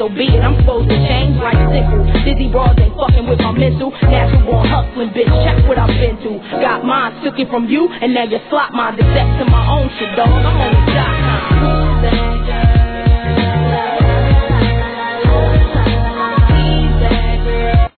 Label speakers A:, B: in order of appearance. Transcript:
A: so be it. I'm supposed to change like sickle. Dizzy bras ain't fucking with my mental. Natural born hustling, bitch, check what I've been through. Got mine, took it from you, and now you slot mine. Except to my own shit, dog, I'm on the job.